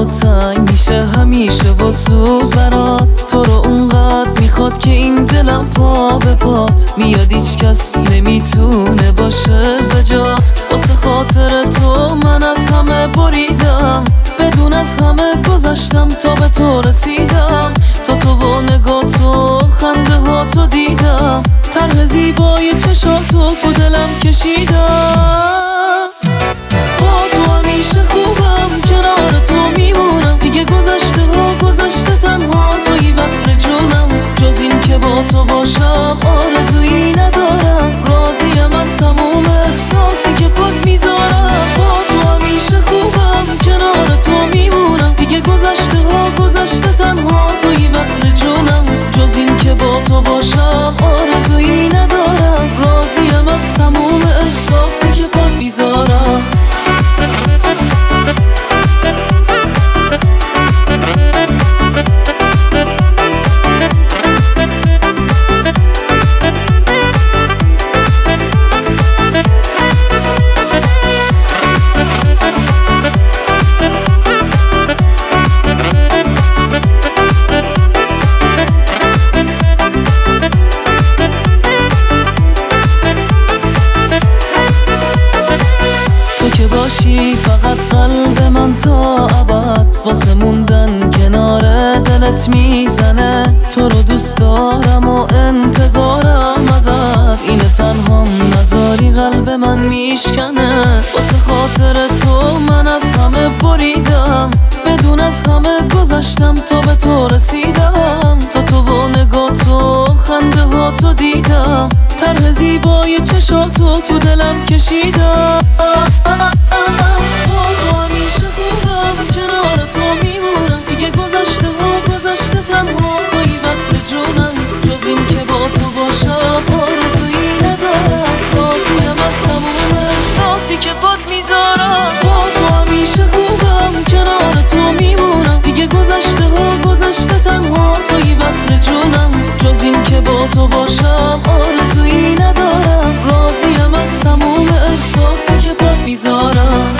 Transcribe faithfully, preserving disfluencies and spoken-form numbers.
تنگ میشه همیشه و زود برات. تو رو اونقدر میخواد که این دلم پا به پات میاد، هیچ کس نمیتونه باشه به جات. واسه خاطر تو من از همه بریدم، بدون از همه گذشتم تا به تو رسیدم. تا تو و نگاه تو خنده ها تو دیدم، طرح زیبای چشاتو تو دلم کشیدم. با تو همیشه خوبم، کنار تو میمونم، دیگه گذشته ها گذشته، تنها توی وصل جونم. جز این که با تو باشم آرزویی ندارم، راضیم از تموم احساسی که پات میذارم. با تو همیشه خوبم، کنار تو میمونم، دیگه گذشته ها گذشته، تنها توی وصل جونم. جز این که با تو باشم آرزویی ندارم، راضیم از تموم احساسی که پات میذارم. که باشی فقط قلب من تا ابد، واسه موندن کنار دلت میزنه. تو رو دوست دارم و انتظارم ازت، اینه تنهام نذاری قلب من میشکنه. واسه خاطر تو من از همه بریدم، بدون از همه گذشتم تا به تو رسیدم. تا تو و نگاه تو خنده ها تو دیدم، طرح زیبای چشاتو تو دلم کشیدم. با تو همیشه خوبم، کنار تو میمونم، دیگه گذشته ها گذشته، تنها توی وصل جونم. جز این که با تو باشم آرزویی ندارم، راضیم از تموم احساسی که پات میذارم. با تو همیشه خوبم، کنار تو میمونم، دیگه گذشته ها گذشته، تنها توی وصل جونم. جز این که با تو باشم آرزویی ندارم، راضیم از تموم احساسی که پات میذارم.